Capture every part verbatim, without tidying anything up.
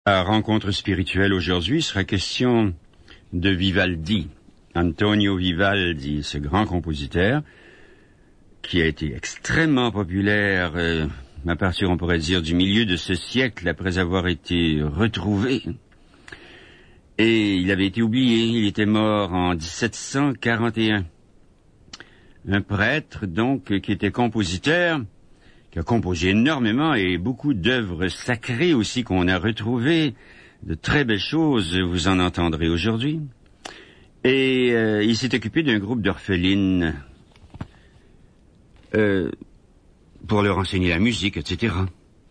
À Rencontre spirituelle aujourd'hui sera question de Vivaldi, Antonio Vivaldi, ce grand compositeur qui a été extrêmement populaire euh, à partir, on pourrait dire, du milieu de ce siècle après avoir été retrouvé. Et il avait été oublié, il était mort en dix-sept cent quarante et un. Un prêtre, donc, qui était compositeur, qui a composé énormément et beaucoup d'œuvres sacrées aussi qu'on a retrouvées, de très belles choses, vous en entendrez aujourd'hui. Et euh, il s'est occupé d'un groupe d'orphelines euh, pour leur enseigner la musique, et cetera.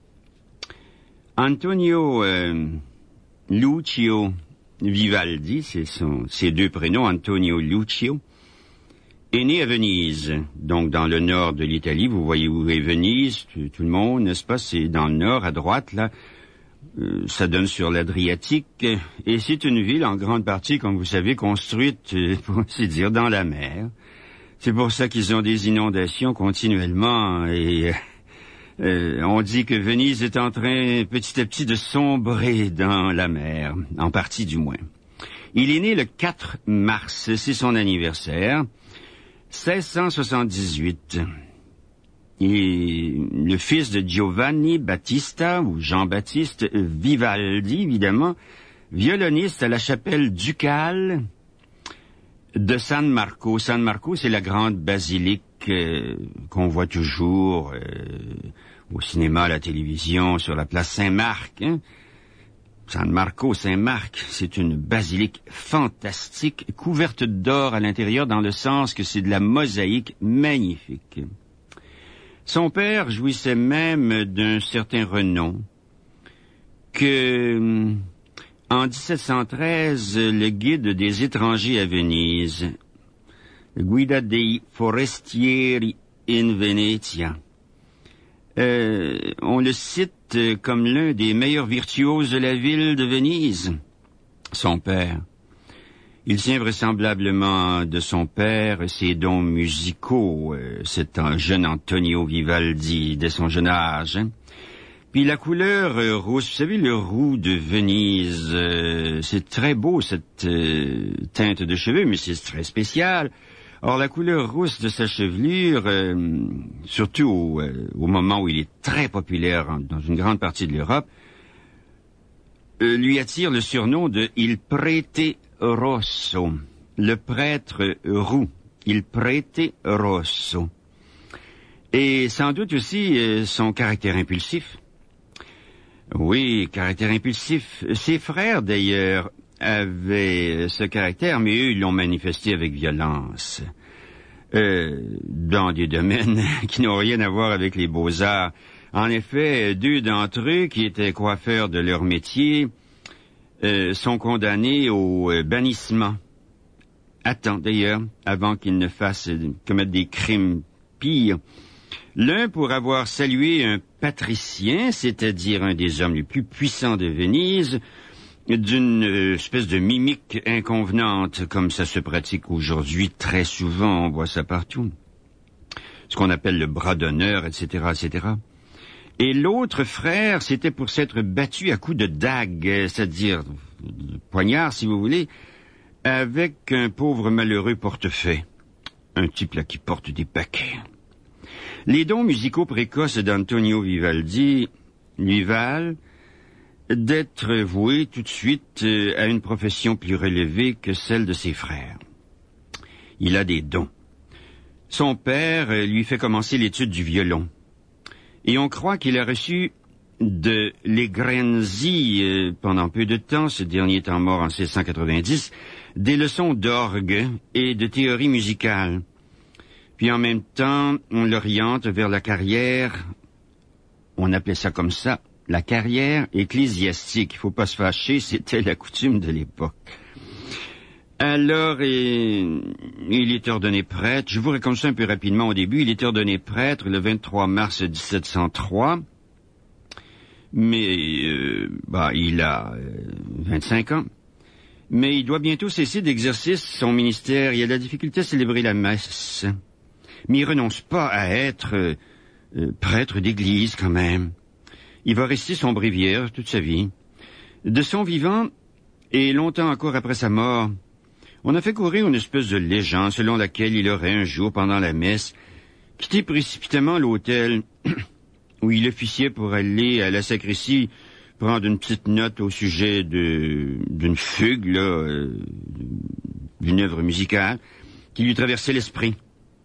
Antonio euh, Lucio Vivaldi, c'est son, ses deux prénoms, Antonio Lucio, est né à Venise, donc dans le nord de l'Italie. Vous voyez où est Venise, tout, tout le monde, n'est-ce pas? C'est dans le nord, à droite, là. Euh, ça donne sur l'Adriatique. Et c'est une ville, en grande partie, comme vous savez, construite, euh, pour ainsi dire, dans la mer. C'est pour ça qu'ils ont des inondations continuellement. Et euh, on dit que Venise est en train, petit à petit, de sombrer dans la mer, en partie du moins. Il est né le quatre mars, c'est son anniversaire. seize cent soixante-dix-huit. Il est le fils de Giovanni Battista, ou Jean-Baptiste Vivaldi, évidemment, violoniste à la chapelle ducale de San Marco. San Marco, c'est la grande basilique euh, qu'on voit toujours euh, au cinéma, à la télévision, sur la place Saint-Marc, hein? San Marco, Saint-Marc, c'est une basilique fantastique, couverte d'or à l'intérieur, dans le sens que c'est de la mosaïque magnifique. Son père jouissait même d'un certain renom, que, en dix-sept cent treize, le guide des étrangers à Venise, Guida dei Forestieri in Venezia, Euh, on le cite comme l'un des meilleurs virtuoses de la ville de Venise, son père. Il tient vraisemblablement de son père ses dons musicaux, euh, c'est un jeune Antonio Vivaldi, dès son jeune âge. Hein. Puis la couleur euh, rousse, vous savez, le roux de Venise, euh, c'est très beau, cette euh, teinte de cheveux, mais c'est très spécial. Or, la couleur rousse de sa chevelure, euh, surtout au, euh, au moment où il est très populaire en, dans une grande partie de l'Europe, euh, lui attire le surnom de Il Prete Rosso, le prêtre roux, Il Prete Rosso. Et sans doute aussi euh, son caractère impulsif. Oui, caractère impulsif. Ses frères, d'ailleurs, avaient ce caractère, mais eux, ils l'ont manifesté avec violence. Euh, dans des domaines qui n'ont rien à voir avec les beaux-arts. En effet, deux d'entre eux, qui étaient coiffeurs de leur métier, euh, sont condamnés au euh, bannissement. À temps, d'ailleurs, avant qu'ils ne fassent euh, commettre des crimes pires. L'un pour avoir salué un patricien, c'est-à-dire un des hommes les plus puissants de Venise, d'une espèce de mimique inconvenante, comme ça se pratique aujourd'hui très souvent, on voit ça partout. Ce qu'on appelle le bras d'honneur, et cetera, et cetera. Et l'autre frère, c'était pour s'être battu à coups de dague, c'est-à-dire de poignard, si vous voulez, avec un pauvre malheureux portefeuille. Un type là qui porte des paquets. Les dons musicaux précoces d'Antonio Vivaldi lui valent d'être voué tout de suite euh, à une profession plus relevée que celle de ses frères. Il a des dons. Son père euh, lui fait commencer l'étude du violon. Et on croit qu'il a reçu de Legrenzi, euh, pendant peu de temps, ce dernier étant mort en seize cent quatre-vingt-dix, des leçons d'orgue et de théorie musicale. Puis en même temps, on l'oriente vers la carrière, on appelait ça comme ça, la carrière ecclésiastique. Il faut pas se fâcher, c'était la coutume de l'époque. Alors, et, il est ordonné prêtre. Je vous raconte ça un peu rapidement au début. Il est ordonné prêtre le vingt-trois mars dix-sept cent trois. Mais, euh, bah, il a euh, vingt-cinq ans. Mais il doit bientôt cesser d'exercer son ministère. Il a de la difficulté à célébrer la messe. Mais il renonce pas à être euh, euh, prêtre d'église quand même. Il va rester son bréviaire toute sa vie. De son vivant, et longtemps encore après sa mort, on a fait courir une espèce de légende selon laquelle il aurait un jour, pendant la messe, quitté précipitamment l'autel où il officiait pour aller à la sacristie prendre une petite note au sujet de d'une fugue, là, euh, d'une œuvre musicale qui lui traversait l'esprit.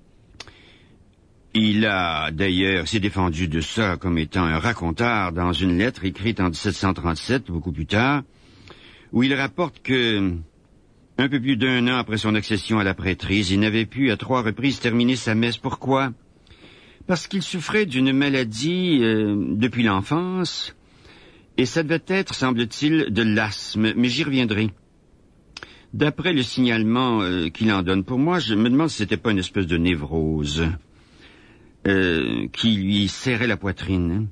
Il a d'ailleurs s'est défendu de ça comme étant un raconteur dans une lettre écrite en dix-sept cent trente-sept, beaucoup plus tard, où il rapporte que, un peu plus d'un an après son accession à la prêtrise, il n'avait pu à trois reprises terminer sa messe. Pourquoi? Parce qu'il souffrait d'une maladie euh, depuis l'enfance, et ça devait être, semble-t-il, de l'asthme, mais j'y reviendrai. D'après le signalement euh, qu'il en donne pour moi, je me demande si c'était pas une espèce de névrose euh, qui lui serrait la poitrine.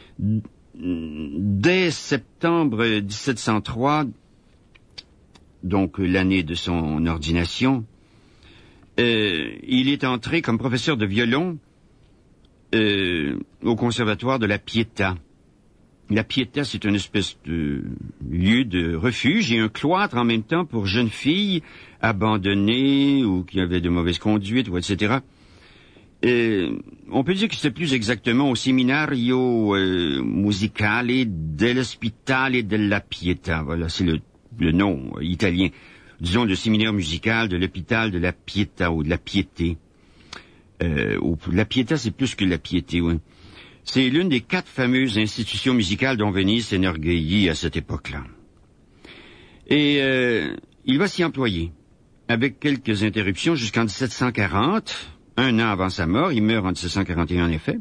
Dès septembre dix-sept cent trois, donc l'année de son ordination, euh, il est entré comme professeur de violon euh, au conservatoire de la Pietà. La Pietà, c'est une espèce de lieu de refuge et un cloître en même temps pour jeunes filles abandonnées ou qui avaient de mauvaises conduites, ou et cetera. Et on peut dire que c'était plus exactement au Seminario euh, Musicale dell'Ospitale della Pietà. Voilà, c'est le, le nom euh, italien. Disons le séminaire musical de l'hôpital de la Pietà ou de la Piété. Euh, ou, la Pietà, c'est plus que la Piété, oui. C'est l'une des quatre fameuses institutions musicales dont Venise s'énorgueillit à cette époque-là. Et euh, il va s'y employer, avec quelques interruptions jusqu'en dix-sept cent quarante, un an avant sa mort. Il meurt en dix-sept cent quarante et un en effet.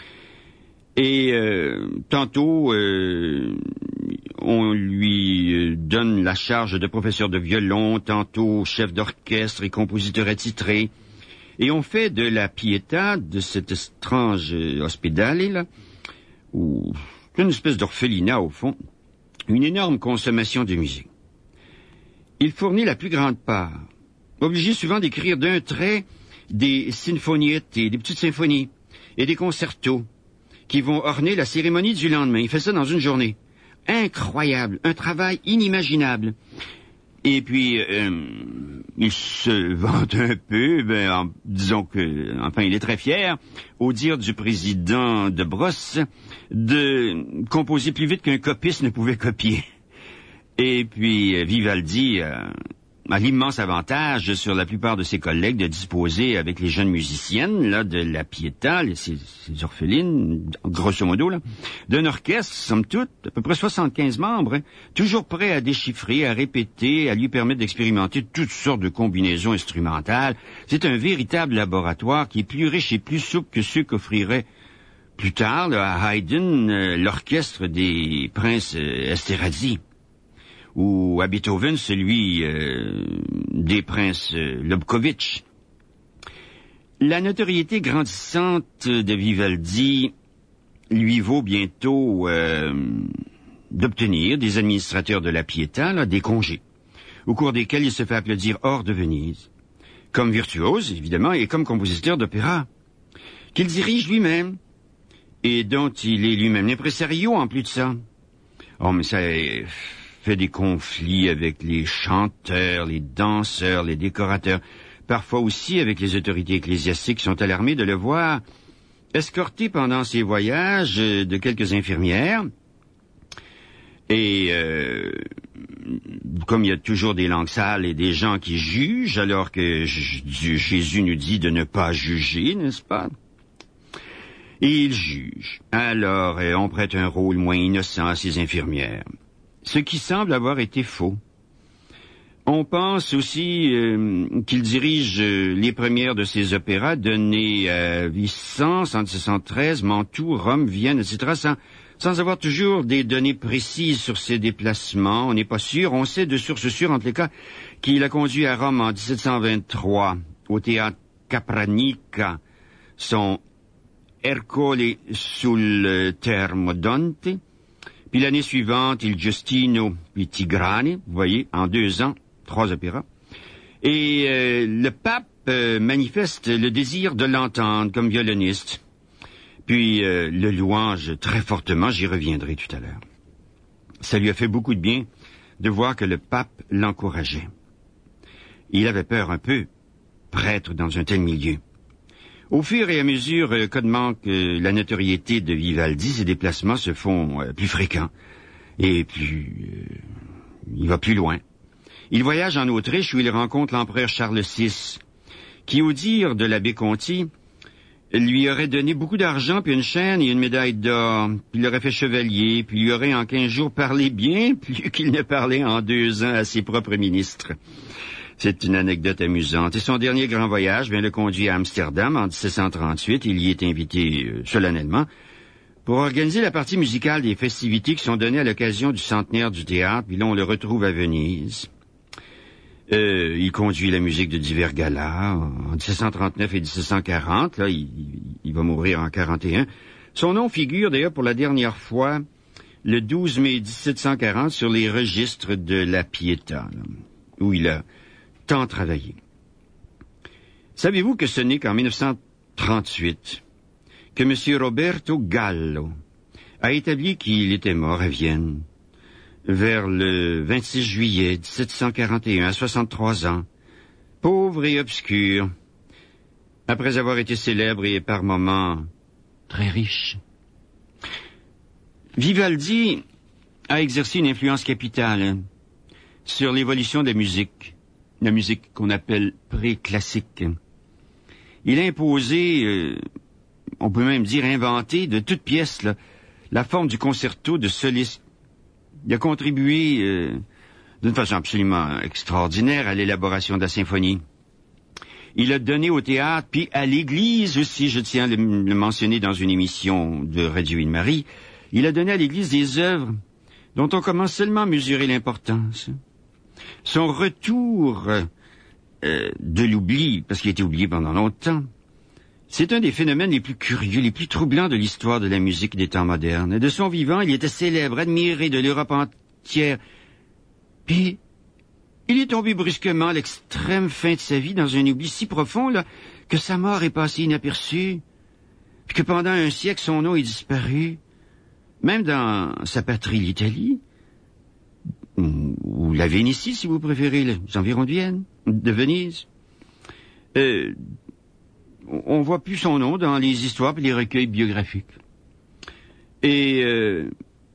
Et euh, tantôt, euh, on lui donne la charge de professeur de violon, tantôt chef d'orchestre et compositeur attitré. Et on fait de la Pietà, de cet étrange hospedale, là, ou une espèce d'orphelinat au fond, une énorme consommation de musique. Il fournit la plus grande part, obligé souvent d'écrire d'un trait des sinfoniettes et des petites symphonies et des concertos qui vont orner la cérémonie du lendemain. Il fait ça dans une journée. Incroyable, un travail inimaginable. Et puis, euh, il se vante un peu, ben, en, disons que, enfin, il est très fier, au dire du président de Brosse, de composer plus vite qu'un copiste ne pouvait copier. Et puis, Vivaldi euh, a l'immense avantage sur la plupart de ses collègues de disposer avec les jeunes musiciennes, là, de la Pietà, ces, ces orphelines, grosso modo, là, d'un orchestre, somme toute, à peu près soixante-quinze membres, hein, toujours prêts à déchiffrer, à répéter, à lui permettre d'expérimenter toutes sortes de combinaisons instrumentales. C'est un véritable laboratoire qui est plus riche et plus souple que ceux qu'offrirait plus tard, là, à Haydn, euh, l'orchestre des princes euh, Esterházy, ou à Beethoven, celui euh, des princes euh, Lobkowicz. La notoriété grandissante de Vivaldi lui vaut bientôt euh, d'obtenir des administrateurs de la Pietà là, des congés, au cours desquels il se fait applaudir hors de Venise, comme virtuose, évidemment, et comme compositeur d'opéra, qu'il dirige lui-même, et dont il est lui-même l'impresario en plus de ça. Oh, mais ça est... fait des conflits avec les chanteurs, les danseurs, les décorateurs, parfois aussi avec les autorités ecclésiastiques qui sont alarmées de le voir escorté pendant ses voyages de quelques infirmières. Et euh, comme il y a toujours des langues sales et des gens qui jugent, alors que Jésus nous dit de ne pas juger, n'est-ce pas? Et il juge. Alors, on prête un rôle moins innocent à ces infirmières. Ce qui semble avoir été faux. On pense aussi euh, qu'il dirige euh, les premières de ses opéras donnés à Vicence en dix-sept cent treize, Mantoue, Rome, Vienne, et cetera, sans, sans avoir toujours des données précises sur ses déplacements. On n'est pas sûr. On sait de sources sûres, en tous les cas, qu'il a conduit à Rome en dix-sept cent vingt-trois, au théâtre Capranica, son Ercole sul Termodonte. Puis l'année suivante, il Giustino, puis Tigrane, vous voyez, en deux ans, trois opéras. Et euh, le pape euh, manifeste le désir de l'entendre comme violoniste. Puis euh, le louange très fortement, j'y reviendrai tout à l'heure. Ça lui a fait beaucoup de bien de voir que le pape l'encourageait. Il avait peur un peu, prêtre dans un tel milieu. Au fur et à mesure euh, qu'augmente euh, la notoriété de Vivaldi, ses déplacements se font euh, plus fréquents et plus... Euh, il va plus loin. Il voyage en Autriche où il rencontre l'empereur Charles six, qui, au dire de l'abbé Conti, lui aurait donné beaucoup d'argent, puis une chaîne et une médaille d'or, puis l'aurait fait chevalier, puis lui aurait en quinze jours parlé bien, plus qu'il ne parlait en deux ans à ses propres ministres. C'est une anecdote amusante. Et son dernier grand voyage vient le conduire à Amsterdam en dix-sept cent trente-huit. Il y est invité euh, solennellement pour organiser la partie musicale des festivités qui sont données à l'occasion du centenaire du théâtre. Puis là, on le retrouve à Venise. Euh, il conduit la musique de divers galas en dix-sept cent trente-neuf et dix-sept cent quarante. Là, il, il, il va mourir en quarante et un. Son nom figure d'ailleurs pour la dernière fois le douze mai dix-sept cent quarante sur les registres de la Pietà, là, où il a tant travaillé. Savez-vous que ce n'est qu'en mille neuf cent trente-huit que M. Roberto Gallo a établi qu'il était mort à Vienne vers le vingt-six juillet dix-sept cent quarante et un, à soixante-trois ans, pauvre et obscur, après avoir été célèbre et par moments très riche. Vivaldi a exercé une influence capitale sur l'évolution de la musique, la musique qu'on appelle pré-classique. Il a imposé, euh, on peut même dire inventé, de toute pièce, là, la forme du concerto de soliste. Il a contribué euh, d'une façon absolument extraordinaire à l'élaboration de la symphonie. Il a donné au théâtre, puis à l'Église aussi, je tiens à le, le mentionner dans une émission de Radio Une-Marie, il a donné à l'Église des œuvres dont on commence seulement à mesurer l'importance. Son retour euh, de l'oubli, parce qu'il a été oublié pendant longtemps, c'est un des phénomènes les plus curieux, les plus troublants de l'histoire de la musique des temps modernes. De son vivant, il était célèbre, admiré de l'Europe entière. Puis, il est tombé brusquement à l'extrême fin de sa vie dans un oubli si profond là, que sa mort est passée inaperçue, puis que pendant un siècle, son nom est disparu, même dans sa patrie, l'Italie, ou la Vénétie, si vous préférez, les environs de Vienne, de Venise. Euh, on voit plus son nom dans les histoires et les recueils biographiques. Et euh,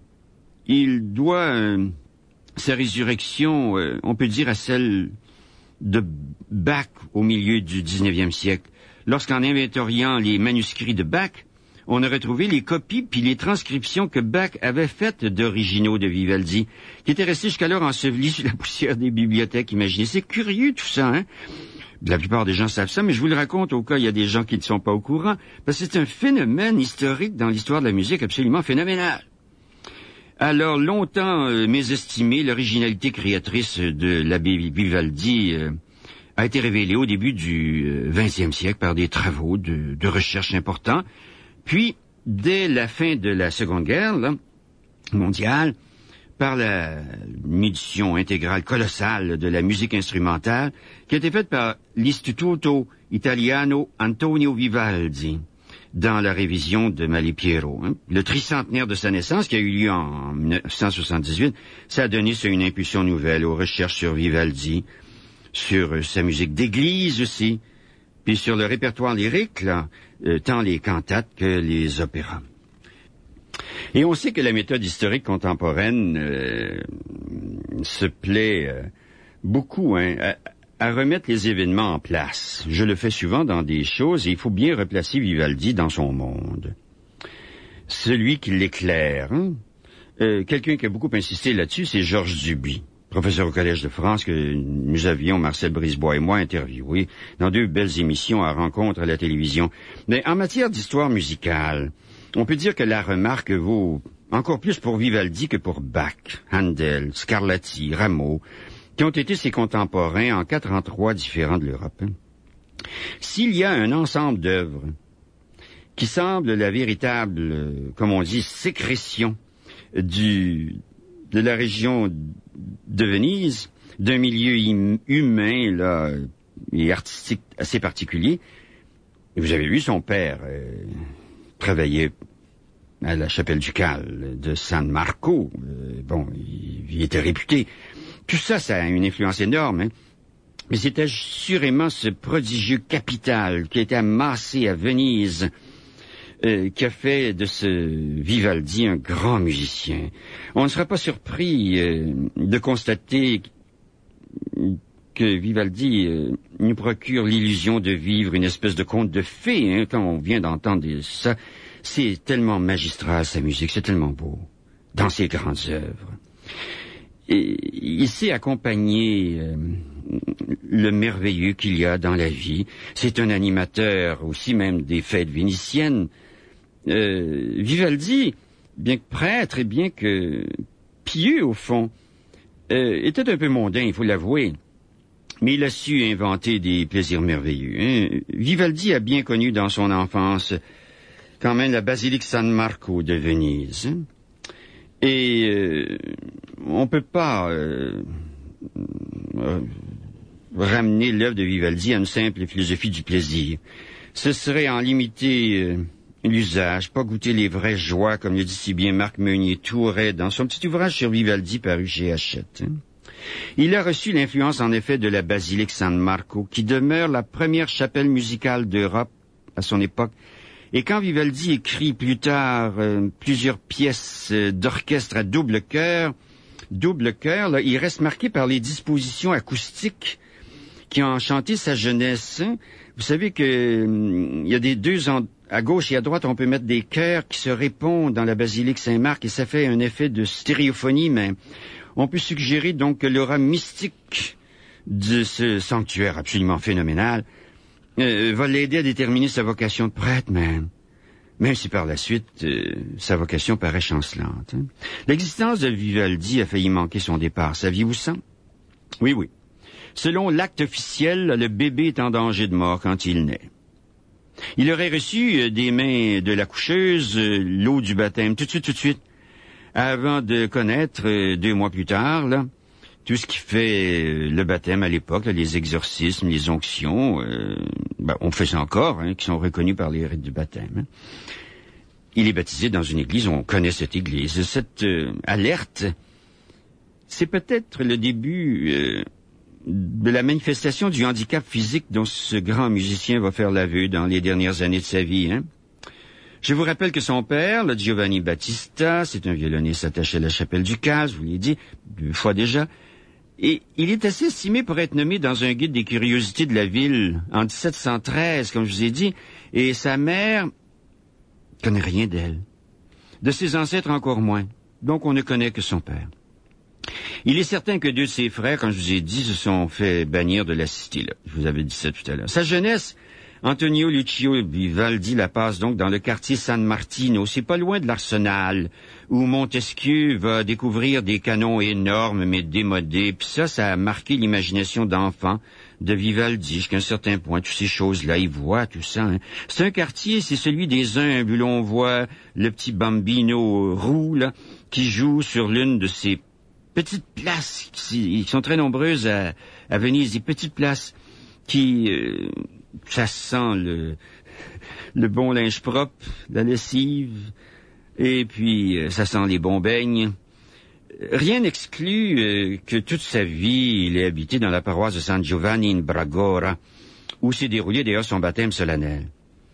il doit euh, sa résurrection, euh, on peut dire, à celle de Bach au milieu du dix-neuvième siècle, lorsqu'en inventoriant les manuscrits de Bach, on a retrouvé les copies puis les transcriptions que Bach avait faites d'originaux de Vivaldi, qui étaient restés jusqu'alors ensevelis sous la poussière des bibliothèques. Imaginez, c'est curieux tout ça, hein? La plupart des gens savent ça, mais je vous le raconte au cas où il y a des gens qui ne sont pas au courant, parce que c'est un phénomène historique dans l'histoire de la musique absolument phénoménal. Alors, longtemps euh, mésestimé, l'originalité créatrice de l'abbé Vivaldi euh, a été révélée au début du euh, vingtième siècle par des travaux de, de recherche importants. Puis, dès la fin de la Seconde Guerre là, mondiale, par la, une édition intégrale colossale de la musique instrumentale qui a été faite par l'Istituto Italiano Antonio Vivaldi dans la révision de Malipiero. Hein. Le tricentenaire de sa naissance, qui a eu lieu en mille neuf cent soixante-dix-huit, ça a donné ça une impulsion nouvelle aux recherches sur Vivaldi, sur euh, sa musique d'église aussi, puis sur le répertoire lyrique, là, euh, tant les cantates que les opéras. Et on sait que la méthode historique contemporaine euh, se plaît euh, beaucoup hein, à, à remettre les événements en place. Je le fais souvent dans des choses et il faut bien replacer Vivaldi dans son monde. Celui qui l'éclaire, hein, euh, quelqu'un qui a beaucoup insisté là-dessus, c'est Georges Duby, professeur au Collège de France, que nous avions, Marcel Brisebois et moi, interviewé dans deux belles émissions à rencontre à la télévision. Mais en matière d'histoire musicale, on peut dire que la remarque vaut encore plus pour Vivaldi que pour Bach, Handel, Scarlatti, Rameau, qui ont été ses contemporains en quatre endroits différents de l'Europe. S'il y a un ensemble d'œuvres qui semble la véritable, comme on dit, sécrétion du, de la région de Venise, d'un milieu humain là, et artistique assez particulier, et vous avez vu son père... Euh, travaillait à la chapelle ducale de San Marco. Euh, bon, il, il était réputé. Tout ça, ça a une influence énorme, hein. Mais c'est assurément ce prodigieux capital qui a été amassé à Venise, euh, qui a fait de ce Vivaldi un grand musicien. On ne sera pas surpris euh, de constater que Vivaldi euh, nous procure l'illusion de vivre une espèce de conte de fées, hein, quand on vient d'entendre ça. C'est tellement magistral, sa musique, c'est tellement beau, dans ses grandes œuvres. Et il sait accompagner euh, le merveilleux qu'il y a dans la vie. C'est un animateur aussi même des fêtes vénitiennes. Euh, Vivaldi, bien que prêtre et bien que pieux au fond, euh, était un peu mondain, il faut l'avouer. Mais il a su inventer des plaisirs merveilleux, hein. Vivaldi a bien connu dans son enfance quand même la basilique San Marco de Venise, hein. Et euh, on ne peut pas euh, euh, ramener l'œuvre de Vivaldi à une simple philosophie du plaisir. Ce serait en limiter euh, l'usage, pas goûter les vraies joies, comme le dit si bien Marc Meunier-Thouret dans son petit ouvrage sur Vivaldi paru chez Hachette, hein. Il a reçu l'influence en effet de la basilique San Marco, qui demeure la première chapelle musicale d'Europe à son époque. Et quand Vivaldi écrit plus tard euh, plusieurs pièces euh, d'orchestre à double chœur, double chœur, là, il reste marqué par les dispositions acoustiques qui ont enchanté sa jeunesse. Vous savez que euh, il y a des deux en, à gauche et à droite, on peut mettre des chœurs qui se répondent dans la basilique Saint-Marc et ça fait un effet de stéréophonie, mais on peut suggérer donc que l'aura mystique de ce sanctuaire absolument phénoménal Euh, va l'aider à déterminer sa vocation de prêtre, même, même si par la suite, euh, sa vocation paraît chancelante, hein. L'existence de Vivaldi a failli manquer son départ, saviez-vous ça? Oui, oui. Selon l'acte officiel, le bébé est en danger de mort quand il naît. Il aurait reçu euh, des mains de la coucheuse euh, l'eau du baptême, tout de suite, tout de suite, avant de connaître, euh, deux mois plus tard, là, tout ce qui fait le baptême à l'époque, là, les exorcismes, les onctions, euh, ben, on fait ça encore, hein, qui sont reconnus par les rites du baptême, hein. Il est baptisé dans une église, on connaît cette église. Cette euh, alerte, c'est peut-être le début euh, de la manifestation du handicap physique dont ce grand musicien va faire l'aveu dans les dernières années de sa vie, hein. Je vous rappelle que son père, le Giovanni Battista, c'est un violoniste attaché à la chapelle ducale, je vous l'ai dit deux fois déjà, et il est assez estimé pour être nommé dans un guide des curiosités de la ville en dix-sept cent treize, comme je vous ai dit, et sa mère ne connaît rien d'elle. De ses ancêtres encore moins, donc on ne connaît que son père. Il est certain que deux de ses frères, comme je vous ai dit, se sont fait bannir de la cité, là. Je vous avais dit ça tout à l'heure. Sa jeunesse, Antonio Lucio Vivaldi la passe donc dans le quartier San Martino, c'est pas loin de l'Arsenal, où Montesquieu va découvrir des canons énormes mais démodés, puis ça, ça a marqué l'imagination d'enfant de Vivaldi jusqu'à un certain point, toutes ces choses-là, il voit tout ça, hein. C'est un quartier, c'est celui des humbles, où l'on voit le petit bambino roux, là, qui joue sur l'une de ces petites places, qui sont très nombreuses à, à Venise, des petites places qui... Euh, ça sent le, le bon linge propre, la lessive, et puis euh, ça sent les bons beignes. Rien n'exclut euh, que toute sa vie, il ait habité dans la paroisse de San Giovanni in Bragora, où s'est déroulé d'ailleurs son baptême solennel.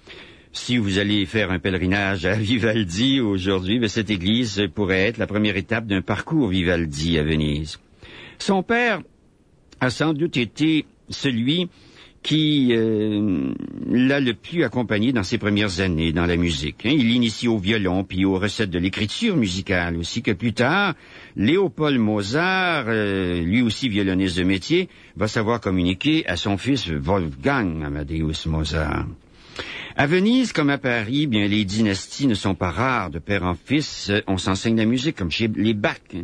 Si vous allez faire un pèlerinage à Vivaldi aujourd'hui, ben, cette église pourrait être la première étape d'un parcours Vivaldi à Venise. Son père a sans doute été celui qui euh, l'a le plus accompagné dans ses premières années dans la musique, hein. Il l'initie au violon, puis aux recettes de l'écriture musicale aussi, que plus tard, Léopold Mozart, euh, lui aussi violoniste de métier, va savoir communiquer à son fils Wolfgang Amadeus Mozart. À Venise, comme à Paris, bien les dynasties ne sont pas rares. De père en fils, on s'enseigne la musique, comme chez les Bach, hein.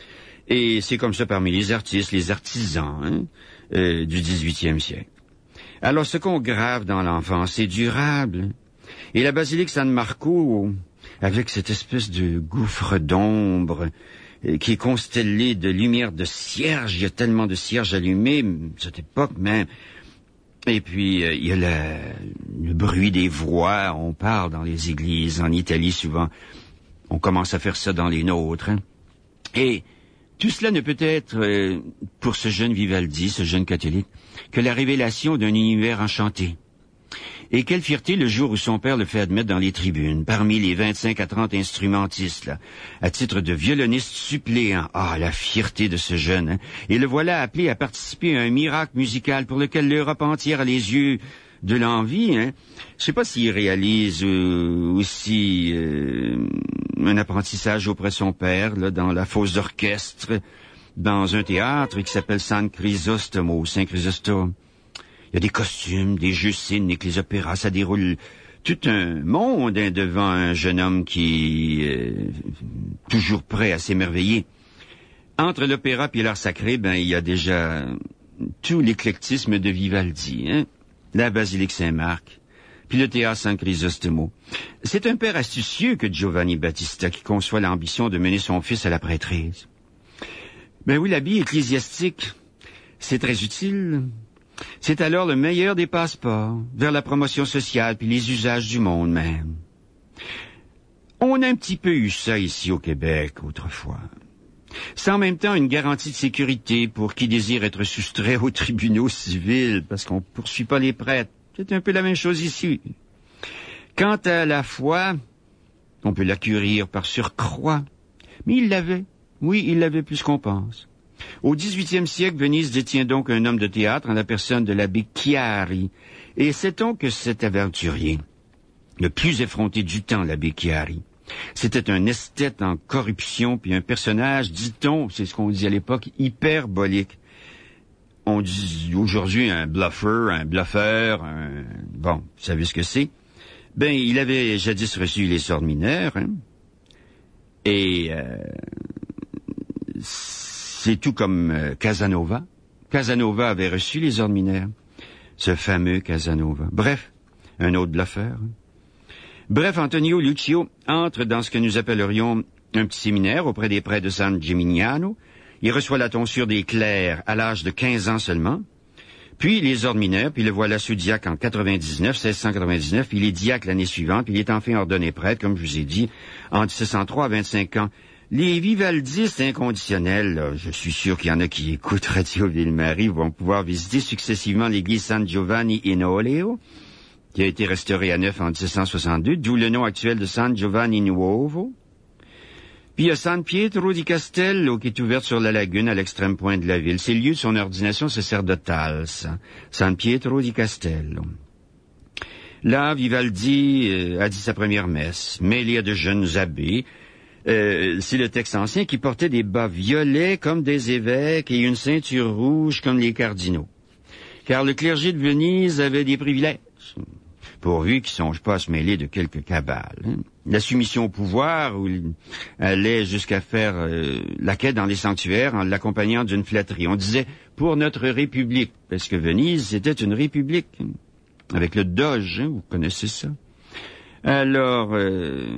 Et c'est comme ça parmi les artistes, les artisans, hein, euh, du dix-huitième siècle. Alors, ce qu'on grave dans l'enfance, c'est durable. Et la basilique San Marco, avec cette espèce de gouffre d'ombre qui est constellé de lumière de cierge, il y a tellement de cierges allumés, cette époque même. Et puis, euh, il y a la, le bruit des voix, on parle dans les églises, en Italie souvent, On commence à faire ça dans les nôtres. Hein? Et tout cela ne peut être, euh, pour ce jeune Vivaldi, ce jeune catholique, que la révélation d'un univers enchanté. Et quelle fierté le jour où son père le fait admettre dans les tribunes, parmi les vingt-cinq à trente instrumentistes, là, à titre de violoniste suppléant. Ah, la fierté de ce jeune. Hein? Et le voilà appelé à participer à un miracle musical pour lequel l'Europe entière a les yeux de l'envie. Hein? Je sais pas s'il réalise euh, aussi euh, un apprentissage auprès de son père, là, dans la fosse d'orchestre, dans un théâtre qui s'appelle San Chrysostomo, Saint Chrysostome. Il y a des costumes, des jeux scéniques, les opéras, ça déroule tout un monde hein, devant un jeune homme qui est euh, toujours prêt à s'émerveiller. Entre l'opéra et l'art sacré, ben il y a déjà tout l'éclectisme de Vivaldi, hein, la basilique Saint-Marc, puis le théâtre San Chrysostomo. C'est un père astucieux que Giovanni Battista qui conçoit l'ambition de mener son fils à la prêtrise. Ben oui, l'habit ecclésiastique, c'est très utile. C'est alors le meilleur des passeports vers la promotion sociale puis les usages du monde même. On a un petit peu eu ça ici au Québec autrefois. C'est en même temps une garantie de sécurité pour qui désire être soustrait aux tribunaux civils parce qu'on ne poursuit pas les prêtres. C'est un peu la même chose ici. Quant à la foi, on peut l'acquérir par surcroît. Mais il l'avait. Oui, il l'avait plus qu'on pense. Au dix-huitième siècle, Venise détient donc un homme de théâtre en la personne de l'abbé Chiari. Et sait-on que cet aventurier, le plus effronté du temps, l'abbé Chiari, c'était un esthète en corruption, puis un personnage, dit-on, c'est ce qu'on dit à l'époque, hyperbolique. On dit aujourd'hui un bluffer, un bluffeur, un... bon, vous savez ce que c'est? Ben, il avait jadis reçu les ordres mineurs, hein? Et... Euh... C'est tout comme euh, Casanova. Casanova avait reçu les ordres mineurs. Ce fameux Casanova. Bref, un autre bluffeur. Bref, Antonio Lucio entre dans ce que nous appellerions un petit séminaire auprès des prêtres de San Gimignano. Il reçoit la tonsure des clercs à l'âge de quinze ans seulement. Puis les ordres mineurs, puis le voilà sous-diacre en quatre-vingt-dix-neuf, seize cent quatre-vingt-dix-neuf, puis il est diacre l'année suivante, puis il est enfin ordonné prêtre, comme je vous ai dit, en dix-sept cent trois à vingt-cinq ans. Les vivaldistes inconditionnels, là, je suis sûr qu'il y en a qui écoutent Radio Ville-Marie, vont pouvoir visiter successivement l'église San Giovanni in Oleo, qui a été restaurée à neuf en dix-sept cent soixante-deux, d'où le nom actuel de San Giovanni Nuovo. Puis il y a San Pietro di Castello, qui est ouverte sur la lagune à l'extrême point de la ville. C'est le lieu de son ordination sacerdotale, ça. San Pietro di Castello. Là, Vivaldi euh, a dit sa première messe, mêlée à de jeunes abbés. Euh, c'est le texte ancien qui portait des bas violets comme des évêques et une ceinture rouge comme les cardinaux. Car le clergé de Venise avait des privilèges, pourvu qu'il ne songe pas à se mêler de quelques cabales. Hein. La soumission au pouvoir, où il allait jusqu'à faire euh, la quête dans les sanctuaires en l'accompagnant d'une flatterie. On disait « pour notre république », parce que Venise, c'était une république, hein, avec le doge, hein, vous connaissez ça. Alors, euh,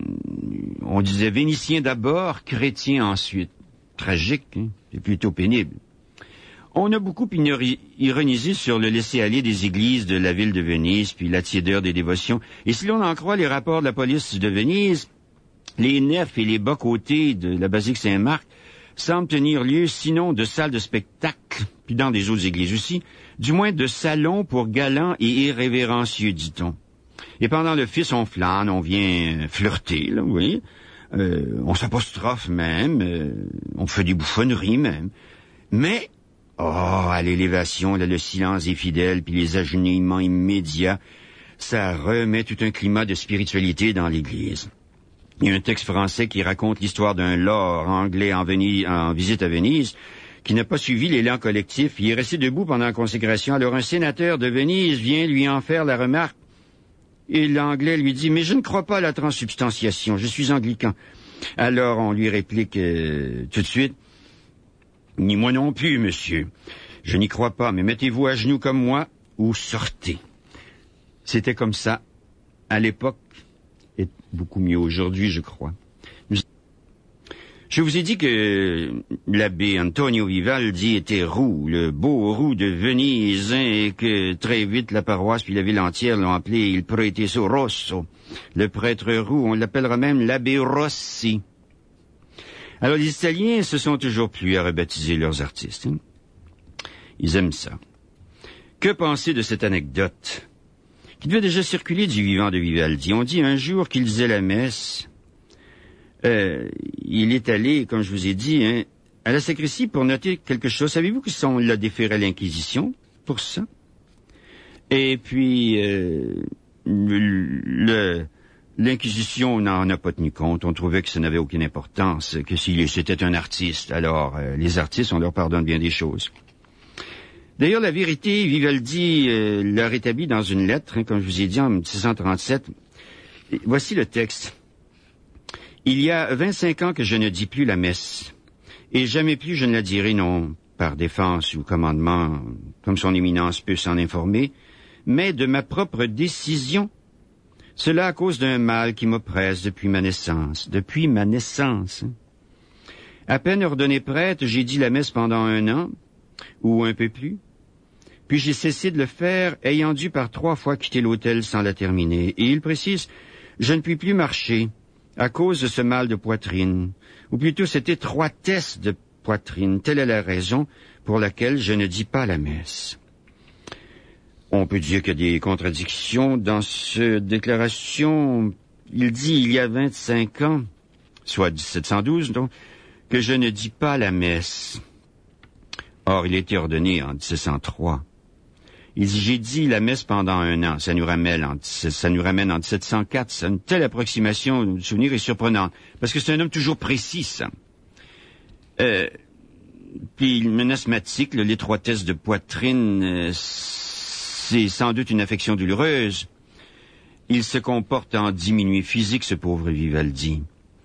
on disait vénitien d'abord, chrétien ensuite. Tragique, hein? C'est plutôt pénible. On a beaucoup ironisé sur le laisser-aller des églises de la ville de Venise, puis la tiédeur des dévotions. Et si l'on en croit les rapports de la police de Venise, les nefs et les bas-côtés de la basilique Saint-Marc semblent tenir lieu, sinon de salles de spectacle, puis dans des autres églises aussi, du moins de salons pour galants et irrévérencieux, dit-on. Et pendant le fils, on flâne, on vient flirter, là, vous voyez. Euh, on s'apostrophe même, euh, on fait des bouffonneries même. Mais, oh, à l'élévation, là, le silence des fidèles, puis les agenouillements immédiats, ça remet tout un climat de spiritualité dans l'Église. Il y a un texte français qui raconte l'histoire d'un lord anglais en, Venise, en visite à Venise, qui n'a pas suivi l'élan collectif. Il est resté debout pendant la consécration. Alors un sénateur de Venise vient lui en faire la remarque. Et l'Anglais lui dit « Mais je ne crois pas à la transsubstantiation, je suis anglican. » Alors on lui réplique euh, tout de suite « Ni moi non plus, monsieur. Je n'y crois pas, mais mettez-vous à genoux comme moi ou sortez. » C'était comme ça à l'époque, et beaucoup mieux aujourd'hui, je crois. Je vous ai dit que l'abbé Antonio Vivaldi était roux, le beau roux de Venise, hein, et que très vite la paroisse puis la ville entière l'ont appelé il Preteso Rosso. Le prêtre roux, on l'appellera même l'abbé Rossi. Alors les Italiens se sont toujours plu à rebaptiser leurs artistes. Hein. Ils aiment ça. Que penser de cette anecdote qui devait déjà circuler du vivant de Vivaldi? On dit un jour qu'il disait la messe. Euh, il est allé, comme je vous ai dit, hein, à la sacristie pour noter quelque chose. Savez-vous qu'on l'a déféré à l'Inquisition pour ça? Et puis, euh, le, l'Inquisition n'en a pas tenu compte. On trouvait que ça n'avait aucune importance, que s'il c'était un artiste. Alors, euh, les artistes, on leur pardonne bien des choses. D'ailleurs, la vérité, Vivaldi euh, l'a rétabli dans une lettre, hein, comme je vous ai dit, en mille six cent trente-sept. Et voici le texte. Il y a vingt-cinq ans que je ne dis plus la messe, et jamais plus je ne la dirai, non par défense ou commandement, comme son éminence peut s'en informer, mais de ma propre décision. Cela à cause d'un mal qui m'oppresse depuis ma naissance. Depuis ma naissance. Hein. À peine ordonné prêtre, j'ai dit la messe pendant un an, ou un peu plus, puis j'ai cessé de le faire, ayant dû par trois fois quitter l'autel sans la terminer. Et il précise, je ne puis plus marcher, à cause de ce mal de poitrine, ou plutôt cette étroitesse de poitrine. Telle est la raison pour laquelle je ne dis pas la messe. On peut dire qu'il y a des contradictions dans cette déclaration. Il dit il y a vingt-cinq ans, soit dix-sept cent douze, donc, que je ne dis pas la messe. Or, il a été ordonné en dix-sept cent trois. Il dit, j'ai dit la messe pendant un an. Ça nous ramène en, ça nous ramène en dix-sept cent quatre. C'est une telle approximation du souvenir est surprenante. Parce que c'est un homme toujours précis, ça. Euh, puis, une asthmatique, l'étroitesse de poitrine, euh, c'est sans doute une affection douloureuse. Il se comporte en diminué physique, ce pauvre Vivaldi.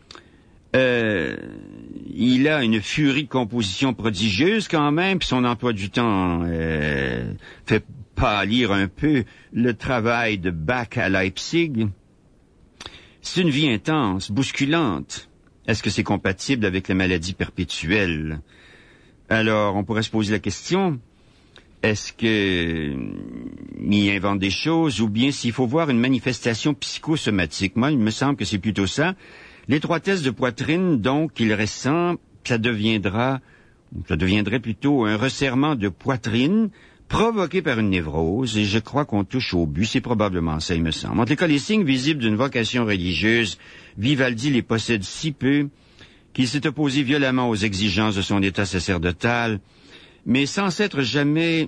Euh, il a une furie de composition prodigieuse quand même, puis son emploi du temps euh, fait pâlir un peu le travail de Bach à Leipzig. C'est une vie intense, bousculante. Est-ce que c'est compatible avec la maladie perpétuelle? Alors, on pourrait se poser la question, est-ce que il invente des choses, ou bien s'il faut voir une manifestation psychosomatique? Moi, il me semble que c'est plutôt ça. L'étroitesse de poitrine, donc, qu'il ressent, ça deviendra, ça deviendrait plutôt un resserrement de poitrine provoqué par une névrose, et je crois qu'on touche au but. C'est probablement ça, il me semble. En tout cas, les signes visibles d'une vocation religieuse, Vivaldi les possède si peu qu'il s'est opposé violemment aux exigences de son état sacerdotal, mais sans s'être jamais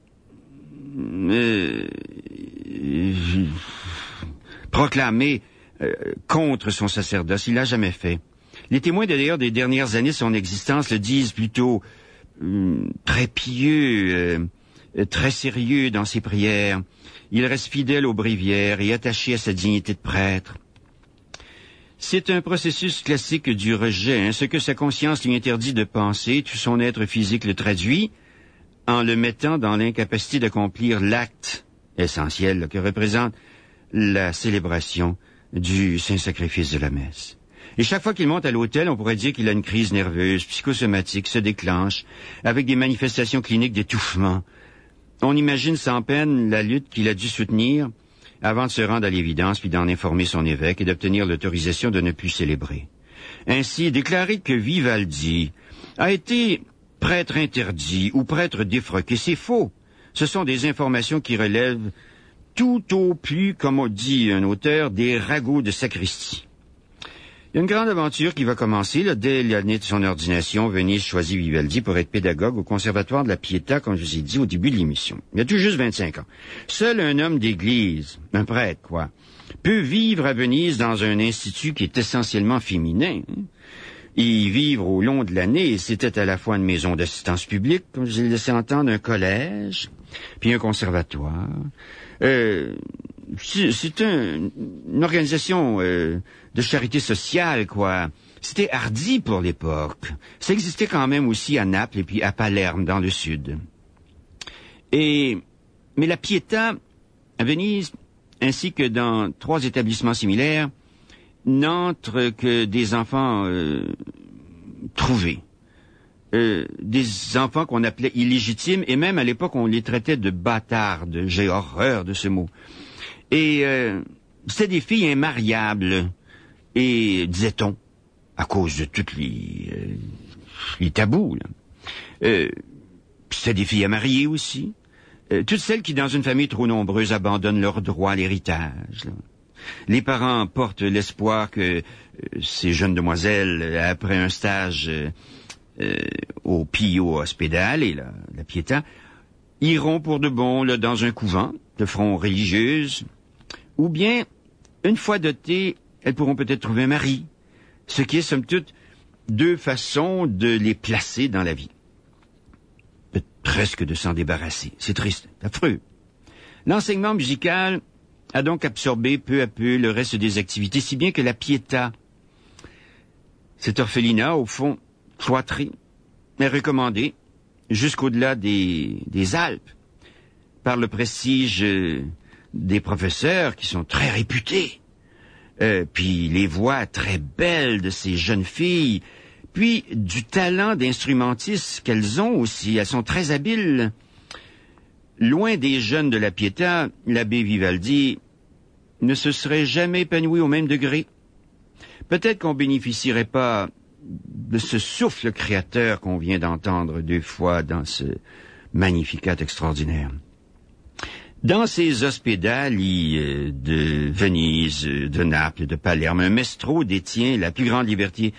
euh, euh, proclamé euh, contre son sacerdoce. Il l'a jamais fait. Les témoins d'ailleurs des dernières années de son existence le disent plutôt euh, très pieux, euh, très sérieux dans ses prières. Il reste fidèle aux bréviaires et attaché à sa dignité de prêtre. C'est un processus classique du rejet. Hein. Ce que sa conscience lui interdit de penser, tout son être physique le traduit en le mettant dans l'incapacité d'accomplir l'acte essentiel là, que représente la célébration du Saint-Sacrifice de la messe. Et chaque fois qu'il monte à l'autel, on pourrait dire qu'il a une crise nerveuse, psychosomatique, se déclenche, avec des manifestations cliniques d'étouffement. On imagine sans peine la lutte qu'il a dû soutenir avant de se rendre à l'évidence, puis d'en informer son évêque et d'obtenir l'autorisation de ne plus célébrer. Ainsi, déclarer que Vivaldi a été prêtre interdit ou prêtre défroqué, c'est faux. Ce sont des informations qui relèvent tout au plus, comme on dit un auteur, des ragots de sacristie. Il y a une grande aventure qui va commencer là, dès l'année de son ordination. Venise choisit Vivaldi pour être pédagogue au Conservatoire de la Pietà, comme je vous ai dit au début de l'émission. Il y a tout juste vingt-cinq ans. Seul un homme d'église, un prêtre, quoi, peut vivre à Venise dans un institut qui est essentiellement féminin. Hein. Y vivre au long de l'année, c'était à la fois une maison d'assistance publique, comme je l'ai laissé entendre, un collège, puis un conservatoire. Euh, c'est, c'est un, une organisation euh, de charité sociale, quoi. C'était hardi pour l'époque. Ça existait quand même aussi à Naples et puis à Palerme, dans le sud. Et, mais la Pietà, à Venise, ainsi que dans trois établissements similaires, n'entrent que des enfants euh, trouver. Euh, des enfants qu'on appelait illégitimes, et même à l'époque, on les traitait de bâtardes. J'ai horreur de ce mot. Et euh, c'était des filles immariables, et, disait-on, à cause de tous les, euh, les tabous, là. Euh, c'était des filles à marier aussi. Euh, toutes celles qui, dans une famille trop nombreuse, abandonnent leur droit à l'héritage, là. Les parents portent l'espoir que euh, ces jeunes demoiselles, après un stage euh, euh, au Pio Hospital et la, la Pietà, iront pour de bon là, dans un couvent, de front religieuse, ou bien, une fois dotées, elles pourront peut-être trouver un mari, ce qui est, somme toute, deux façons de les placer dans la vie. Presque de s'en débarrasser. C'est triste, affreux. L'enseignement musical a donc absorbé peu à peu le reste des activités, si bien que la Pietà, cet orphelinat, au fond, cloîtré, est recommandé jusqu'au-delà des, des Alpes, par le prestige euh, des professeurs qui sont très réputés, euh, puis les voix très belles de ces jeunes filles, puis du talent d'instrumentistes qu'elles ont aussi. Elles sont très habiles. Loin des jeunes de la Pietà, l'abbé Vivaldi ne se serait jamais épanoui au même degré. Peut-être qu'on bénéficierait pas de ce souffle créateur qu'on vient d'entendre deux fois dans ce Magnificat extraordinaire. Dans ces ospedali de Venise, de Naples, de Palerme, un maestro détient la plus grande liberté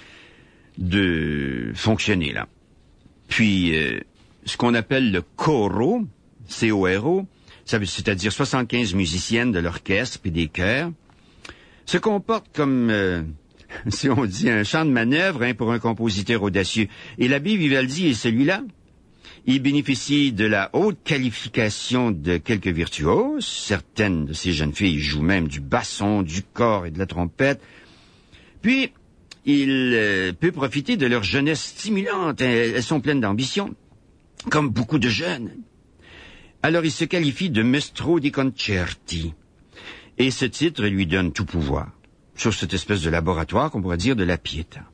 de fonctionner là. Puis, euh, ce qu'on appelle le coro, C O R O, c'est-à-dire soixante-quinze musiciennes de l'orchestre puis des chœurs, se comporte comme, euh, si on dit, un champ de manœuvre hein, pour un compositeur audacieux. Et l'abbé Vivaldi est celui-là. Il bénéficie de la haute qualification de quelques virtuoses. Certaines de ces jeunes filles jouent même du basson, du cor et de la trompette. Puis, il euh, peut profiter de leur jeunesse stimulante. Elles sont pleines d'ambition, comme beaucoup de jeunes. Alors il se qualifie de maestro di concerti. Et ce titre lui donne tout pouvoir sur cette espèce de laboratoire qu'on pourrait dire de la Pietà.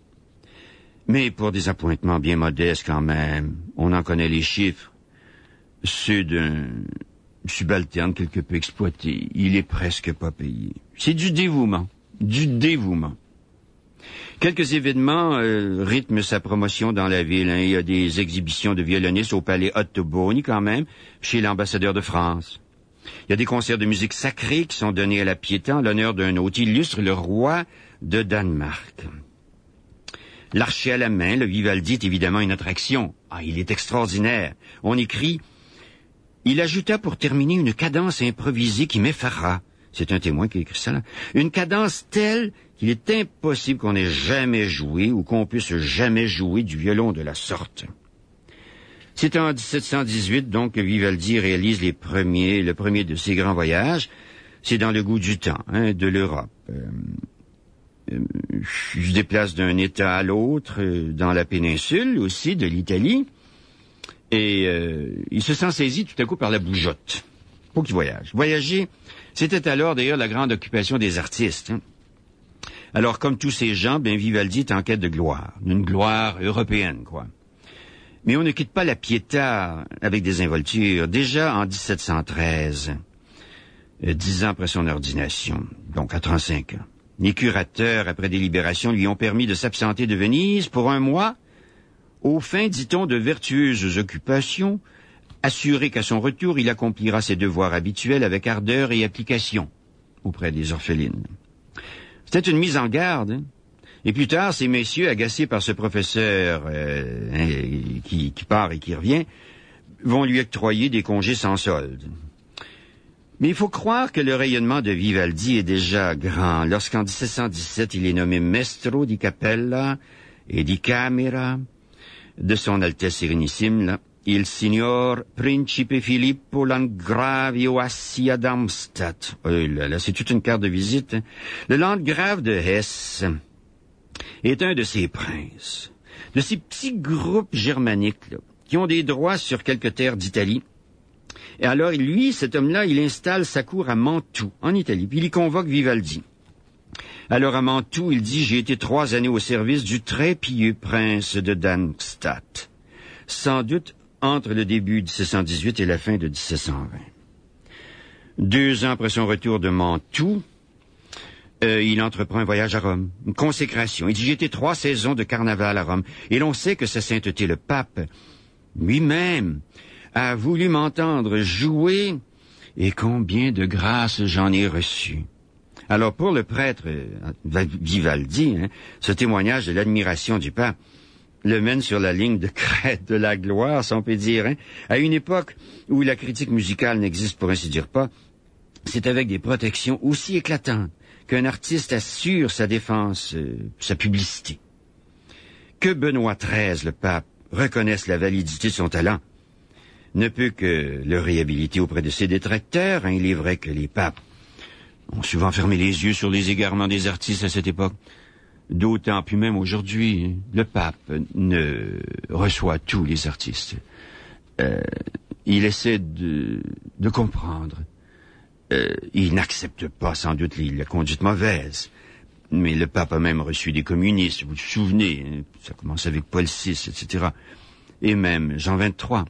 Mais pour des appointements bien modestes quand même, on en connaît les chiffres, ceux d'un subalterne quelque peu exploité. Il est presque pas payé. C'est du dévouement, du dévouement. Quelques événements euh, rythment sa promotion dans la ville. Hein. Il y a des exhibitions de violonistes au palais Ottoboni quand même, chez l'ambassadeur de France. Il y a des concerts de musique sacrée qui sont donnés à la Pietà en l'honneur d'un hôte illustre, le roi de Danemark. L'archet à la main, le Vivaldi est évidemment une attraction. Ah, il est extraordinaire. On écrit « Il ajouta pour terminer une cadence improvisée qui m'effara. » C'est un témoin qui a écrit ça là. Une cadence telle qu'il est impossible qu'on ait jamais joué ou qu'on puisse jamais jouer du violon de la sorte. C'est en dix-sept cent dix-huit, donc, que Vivaldi réalise les premiers, le premier de ses grands voyages. C'est dans le goût du temps, hein, de l'Europe. Euh, euh, je se déplace d'un État à l'autre, euh, dans la péninsule aussi, de l'Italie. Et euh, il se sent saisi tout à coup par la bougeotte. Faut qu'il voyage. Voyager, c'était alors d'ailleurs la grande occupation des artistes. Hein. Alors, comme tous ces gens, ben Vivaldi est en quête de gloire, d'une gloire européenne, quoi. Mais on ne quitte pas la Pietà avec des involtures. Déjà en dix-sept cent treize, euh, dix ans après son ordination, donc à trente-cinq ans, les curateurs, après délibération, lui ont permis de s'absenter de Venise pour un mois, aux fins, dit-on, de vertueuses occupations, assuré qu'à son retour, il accomplira ses devoirs habituels avec ardeur et application auprès des orphelines. C'était une mise en garde, hein. Et plus tard, ces messieurs, agacés par ce professeur euh, hein, qui, qui part et qui revient, vont lui octroyer des congés sans solde. Mais il faut croire que le rayonnement de Vivaldi est déjà grand lorsqu'en dix-sept cent dix-sept, il est nommé Maestro di Cappella et di Camera de son Altesse Sérénissime, là, il Signor Principe Filippo Landgravio Assi ad Darmstadt. Oh là là, c'est toute une carte de visite. Hein. Le Landgrave de Hesse est un de ces princes, de ces petits groupes germaniques là, qui ont des droits sur quelques terres d'Italie. Et alors, lui, cet homme-là, il installe sa cour à Mantoue, en Italie, puis il y convoque Vivaldi. Alors à Mantoue, il dit « J'ai été trois années au service du très pieux prince de Darmstadt, sans doute entre le début de dix-sept cent dix-huit et la fin de dix-sept cent vingt. » Deux ans après son retour de Mantoue, euh, il entreprend un voyage à Rome, une consécration. Il dit « J'ai été trois saisons de carnaval à Rome, et l'on sait que sa sainteté le pape lui-même a voulu m'entendre jouer, et combien de grâces j'en ai reçues. » Alors pour le prêtre euh, Vivaldi, hein, ce témoignage de l'admiration du pape le mène sur la ligne de crête de la gloire, si on peut dire. Hein. À une époque où la critique musicale n'existe pour ainsi dire pas, c'est avec des protections aussi éclatantes qu'un artiste assure sa défense, euh, sa publicité. Que Benoît treize, le pape, reconnaisse la validité de son talent ne peut que le réhabiliter auprès de ses détracteurs. Hein. Il est vrai que les papes ont souvent fermé les yeux sur les égarements des artistes à cette époque. D'autant plus même aujourd'hui, le pape ne reçoit tous les artistes. Euh, il essaie de, de comprendre. Euh, il n'accepte pas sans doute la conduite mauvaise. Mais le pape a même reçu des communistes, vous vous souvenez, hein, ça commence avec Paul six, et cetera. Et même Jean vingt-trois.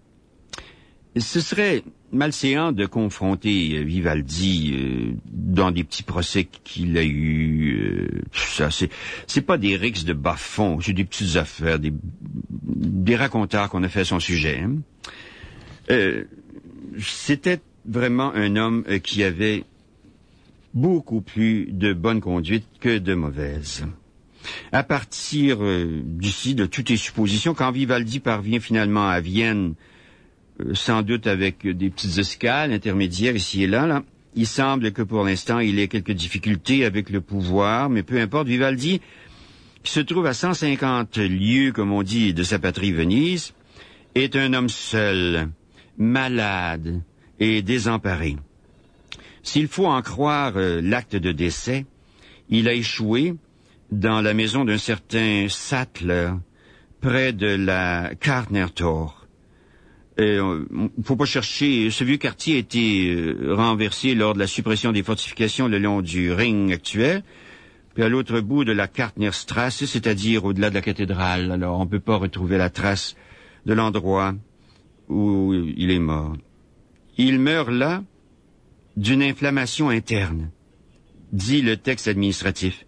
Ce serait malséant de confronter Vivaldi euh, dans des petits procès qu'il a eu. Euh, ça, c'est, c'est pas des rixes de bas-fond, c'est des petites affaires, des, des racontars qu'on a fait à son sujet. Hein. Euh, c'était vraiment un homme euh, qui avait beaucoup plus de bonne conduite que de mauvaise. À partir euh, d'ici, de toutes les suppositions, quand Vivaldi parvient finalement à Vienne, sans doute avec des petites escales intermédiaires ici et là, là. Il semble que pour l'instant, il ait quelques difficultés avec le pouvoir, mais peu importe, Vivaldi, qui se trouve à cent cinquante lieues, comme on dit, de sa patrie Venise, est un homme seul, malade et désemparé. S'il faut en croire euh, l'acte de décès, il a échoué dans la maison d'un certain Sattler, près de la Kartnertor. Il ne faut pas chercher. Ce vieux quartier a été euh, renversé lors de la suppression des fortifications le long du Ring actuel, puis à l'autre bout de la Kartnerstrasse, c'est-à-dire au-delà de la cathédrale. Alors, on ne peut pas retrouver la trace de l'endroit où il est mort. Il meurt là d'une inflammation interne, dit le texte administratif.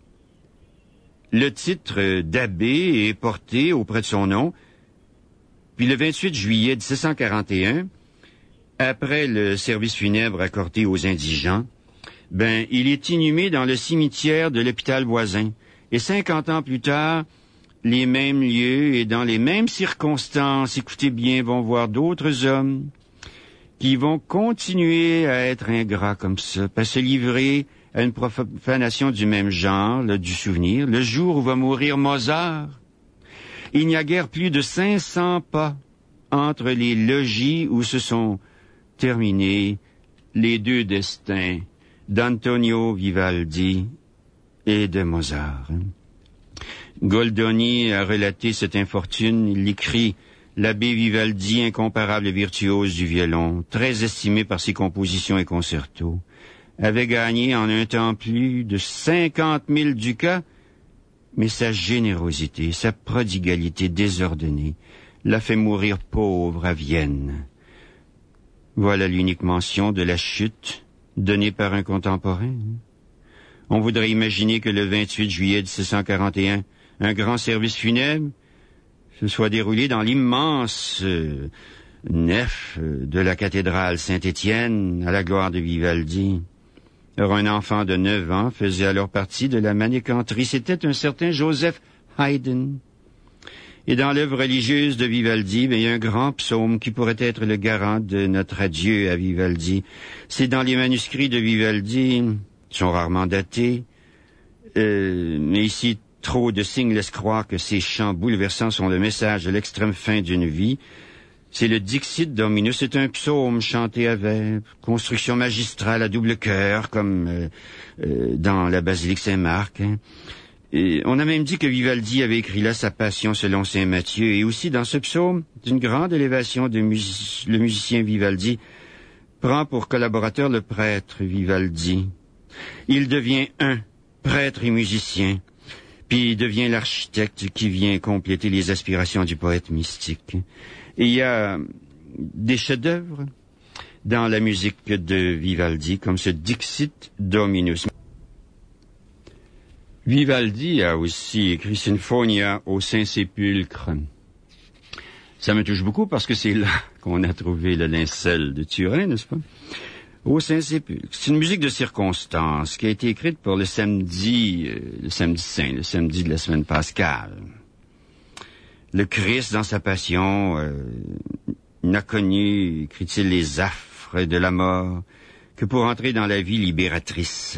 Le titre d'abbé est porté auprès de son nom. Puis le vingt-huit juillet dix-sept cent quarante et un, après le service funèbre accordé aux indigents, ben, il est inhumé dans le cimetière de l'hôpital voisin. Et cinquante ans plus tard, les mêmes lieux et dans les mêmes circonstances, écoutez bien, vont voir d'autres hommes qui vont continuer à être ingrats comme ça, pas se livrer à une profanation du même genre, là, du souvenir, le jour où va mourir Mozart. Il n'y a guère plus de cinq cents pas entre les logis où se sont terminés les deux destins d'Antonio Vivaldi et de Mozart. Goldoni a relaté cette infortune. Il écrit « L'abbé Vivaldi, incomparable virtuose du violon, très estimé par ses compositions et concertos, avait gagné en un temps plus de cinquante mille ducats, mais sa générosité, sa prodigalité désordonnée l'a fait mourir pauvre à Vienne. » Voilà l'unique mention de la chute donnée par un contemporain. On voudrait imaginer que le vingt-huit juillet dix-sept cent quarante et un, un grand service funèbre se soit déroulé dans l'immense euh, nef de la cathédrale Saint-Étienne à la gloire de Vivaldi. Alors, un enfant de neuf ans faisait alors partie de la maniganterie. C'était un certain Joseph Haydn. Et dans l'œuvre religieuse de Vivaldi, il y a un grand psaume qui pourrait être le garant de notre adieu à Vivaldi. C'est dans les manuscrits de Vivaldi, ils sont rarement datés, euh, mais ici, trop de signes laissent croire que ces chants bouleversants sont le message de l'extrême fin d'une vie. C'est le Dixit Dominus, c'est un psaume chanté à vers, construction magistrale à double chœur, comme euh, euh, dans la basilique Saint-Marc. Hein. Et on a même dit que Vivaldi avait écrit là sa passion selon saint Matthieu, et aussi dans ce psaume, d'une grande élévation, de music- le musicien Vivaldi prend pour collaborateur le prêtre Vivaldi. Il devient un prêtre et musicien, puis il devient l'architecte qui vient compléter les aspirations du poète mystique. Et il y a des chefs-d'œuvre dans la musique de Vivaldi, comme ce Dixit Dominus. Vivaldi a aussi écrit Sinfonia au Saint-Sépulcre. Ça me touche beaucoup parce que c'est là qu'on a trouvé le linceul de Turin, n'est-ce pas? Au Saint-Sépulcre. C'est une musique de circonstance qui a été écrite pour le samedi, euh, le samedi saint, le samedi de la semaine pascale. Le Christ, dans sa passion, euh, n'a connu, écrit-il, les affres de la mort que pour entrer dans la vie libératrice.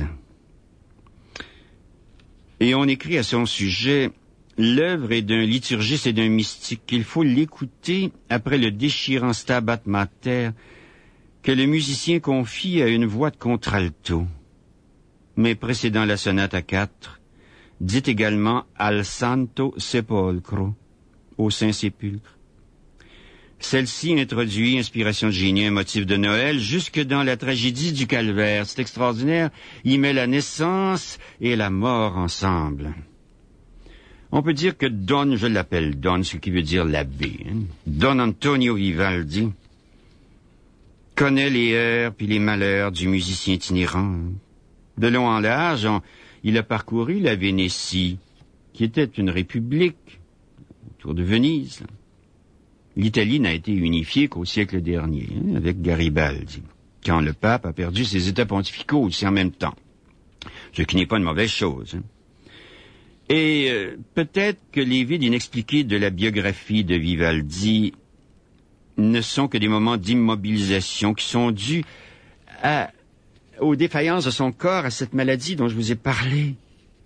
Et on écrit à son sujet, l'œuvre est d'un liturgiste et d'un mystique, qu'il faut l'écouter après le déchirant Stabat Mater que le musicien confie à une voix de contralto. Mais précédant la sonate à quatre, dit également Al Santo Sepolcro, au Saint-Sépulcre. Celle-ci introduit, inspiration de génie, un motif de Noël, jusque dans la tragédie du Calvaire. C'est extraordinaire, il met la naissance et la mort ensemble. On peut dire que Don, je l'appelle Don, ce qui veut dire l'abbé, hein? Don Antonio Vivaldi connaît les heures puis les malheurs du musicien itinérant. De long en large, on, il a parcouru la Vénétie, qui était une république, autour de Venise. L'Italie n'a été unifiée qu'au siècle dernier, hein, avec Garibaldi, quand le pape a perdu ses états pontificaux aussi en même temps, ce qui n'est pas une mauvaise chose. Hein. Et euh, peut-être que les vides inexpliqués de la biographie de Vivaldi ne sont que des moments d'immobilisation qui sont dus à, aux défaillances de son corps, à cette maladie dont je vous ai parlé.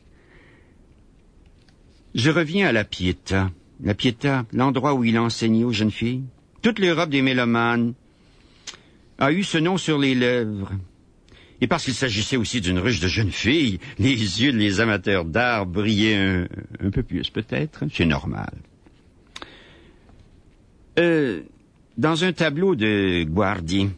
Je reviens à la Pietà. La Pietà, l'endroit où il enseignait aux jeunes filles. Toute l'Europe des mélomanes a eu ce nom sur les lèvres. Et parce qu'il s'agissait aussi d'une ruche de jeunes filles, les yeux des amateurs d'art brillaient un, un peu plus, peut-être. C'est normal. Euh, dans un tableau de Guardi,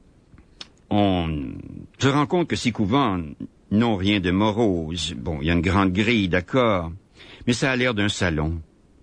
on se rend compte que ces couvents n'ont rien de morose. Bon, il y a une grande grille, d'accord, mais ça a l'air d'un salon.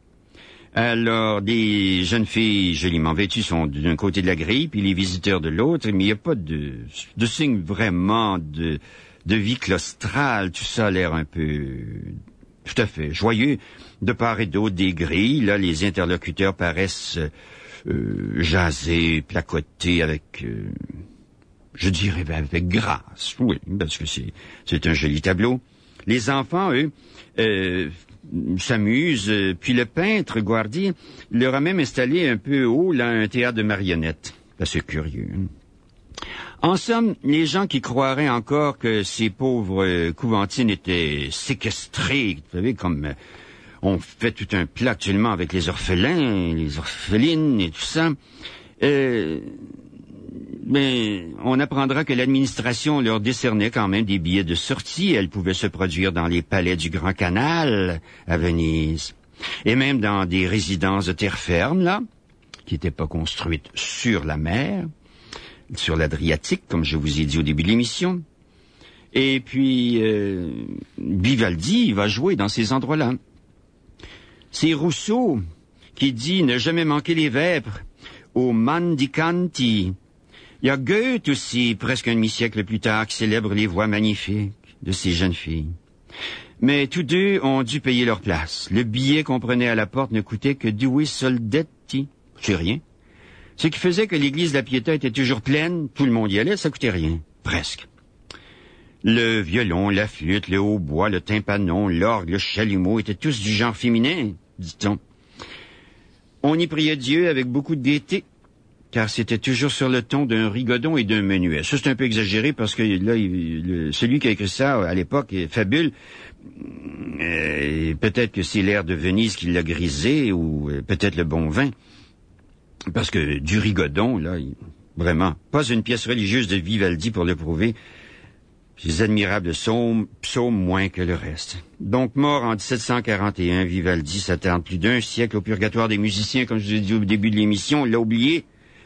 Alors, des jeunes filles joliment vêtues sont d'un côté de la grille, puis les visiteurs de l'autre, mais il n'y a pas de, de signe vraiment de, de vie claustrale. Tout ça a l'air un peu, tout à fait joyeux. De part et d'autre des grilles, là, les interlocuteurs paraissent euh, jaser, placoter avec, euh, je dirais, avec grâce. Oui, parce que c'est, c'est un joli tableau. Les enfants, eux, euh, s'amusent, puis le peintre, Guardi, leur a même installé un peu haut, là, un théâtre de marionnettes. Ben, c'est curieux. Hein? En somme, les gens qui croiraient encore que ces pauvres euh, couventines étaient séquestrées, vous savez, comme euh, on fait tout un plat actuellement avec les orphelins, les orphelines et tout ça, euh, mais on apprendra que l'administration leur décernait quand même des billets de sortie. Elles pouvaient se produire dans les palais du Grand Canal à Venise, et même dans des résidences de terre ferme, là, qui n'étaient pas construites sur la mer, sur l'Adriatique, comme je vous ai dit au début de l'émission. Et puis, euh, Vivaldi va jouer dans ces endroits-là. C'est Rousseau qui dit « Ne jamais manquer les vêpres aux mendicanti ». Il y a Goethe aussi, presque un demi-siècle plus tard, qui célèbre les voix magnifiques de ces jeunes filles. Mais tous deux ont dû payer leur place. Le billet qu'on prenait à la porte ne coûtait que due soldetti. C'est rien. Ce qui faisait que l'église de la Pietà était toujours pleine, tout le monde y allait, ça coûtait rien. Presque. Le violon, la flûte, le hautbois, le tympanon, l'orgue, le chalumeau étaient tous du genre féminin, dit-on. On y priait Dieu avec beaucoup de gaieté, car c'était toujours sur le ton d'un rigodon et d'un menuet. Ça, c'est un peu exagéré parce que là, il, le, celui qui a écrit ça à l'époque, Fabule, euh, peut-être que c'est l'air de Venise qui l'a grisé, ou euh, peut-être le bon vin. Parce que du rigodon, là, il, vraiment, pas une pièce religieuse de Vivaldi pour le prouver. Ces admirables psaumes, psaumes moins que le reste. Donc, mort en dix-sept cent quarante et un, Vivaldi s'attarde plus d'un siècle au purgatoire des musiciens, comme je vous ai dit au début de l'émission, l'a oublié.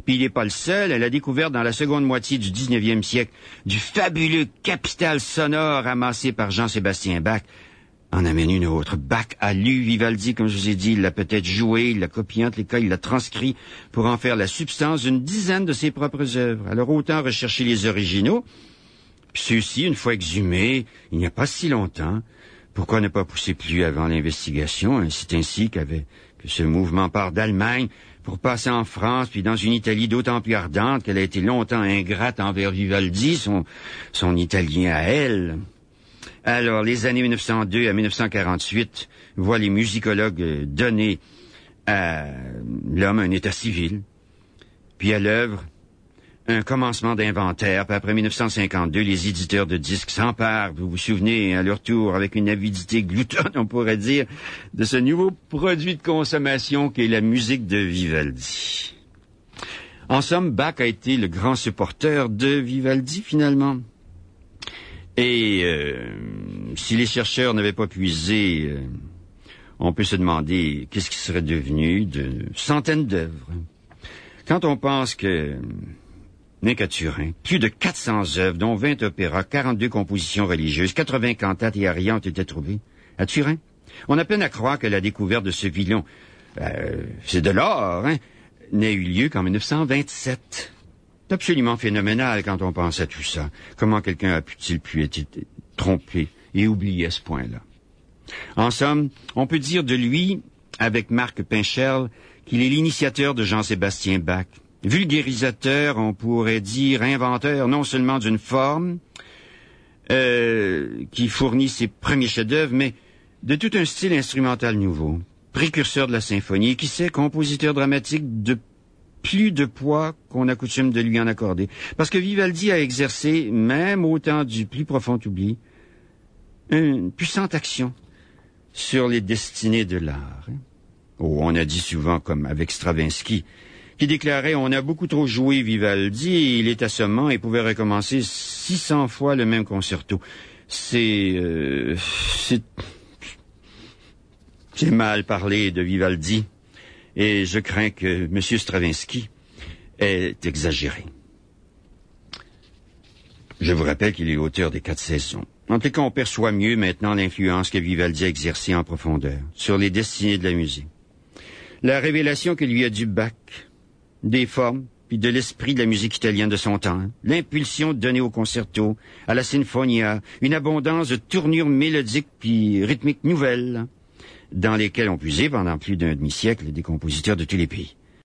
Puis il n'est pas le seul. Elle a découvert dans la seconde moitié du dix-neuvième siècle du fabuleux capital sonore amassé par Jean-Sébastien Bach. En amène une autre. Bach a lu Vivaldi, comme je vous ai dit, il l'a peut-être joué, il l'a copié entre les cas, il l'a transcrit pour en faire la substance d'une dizaine de ses propres œuvres. Alors autant rechercher les originaux, puis ceux-ci, une fois exhumés, il n'y a pas si longtemps, pourquoi ne pas pousser plus avant l'investigation? C'est ainsi qu'avait, que ce mouvement part d'Allemagne pour passer en France, puis dans une Italie d'autant plus ardente qu'elle a été longtemps ingrate envers Vivaldi, son, son italien à elle. Alors, les années mille neuf cent deux à mille neuf cent quarante-huit voient les musicologues donner à l'homme un état civil, puis à l'œuvre un commencement d'inventaire, puis après mille neuf cent cinquante-deux, les éditeurs de disques s'emparent, vous vous souvenez, à leur tour, avec une avidité gloutonne, on pourrait dire, de ce nouveau produit de consommation qu'est la musique de Vivaldi. En somme, Bach a été le grand supporter de Vivaldi, finalement. Et euh, si les chercheurs n'avaient pas puisé, euh, on peut se demander qu'est-ce qui serait devenu de centaines d'œuvres. Quand on pense que, rien qu'à Turin, plus de quatre cents œuvres, dont vingt opéras, quarante-deux compositions religieuses, quatre-vingts cantates et arias ont été trouvées à Turin, on a peine à croire que la découverte de ce violon, euh, c'est de l'or, hein, n'a eu lieu qu'en mille neuf cent vingt-sept. C'est absolument phénoménal quand on pense à tout ça. Comment quelqu'un a pu-t-il pu être trompé et oublié à ce point-là? En somme, on peut dire de lui, avec Marc Pincherle, qu'il est l'initiateur de Jean-Sébastien Bach. Vulgarisateur, on pourrait dire inventeur non seulement d'une forme euh, qui fournit ses premiers chefs-d'œuvre, mais de tout un style instrumental nouveau. Précurseur de la symphonie, et qui sait, compositeur dramatique de plus de poids qu'on a coutume de lui en accorder. Parce que Vivaldi a exercé, même au temps du plus profond oubli, une puissante action sur les destinées de l'art. Oh, on a dit souvent, comme avec Stravinsky, qui déclarait « On a beaucoup trop joué Vivaldi, il est assommant et pouvait recommencer six cents fois le même concerto. » C'est... Euh, c'est... C'est mal parlé de Vivaldi. Et je crains que M. Stravinsky est exagéré. Je vous rappelle qu'il est l'auteur des quatre saisons. En tout cas, on perçoit mieux maintenant l'influence que Vivaldi a exercée en profondeur sur les destinées de la musique. La révélation que lui a due Bach, des formes, puis de l'esprit de la musique italienne de son temps, l'impulsion donnée au concerto, à la sinfonia, une abondance de tournures mélodiques puis rythmiques nouvelles, dans lesquelles ont puisé pendant plus d'un demi-siècle des compositeurs de tous les pays.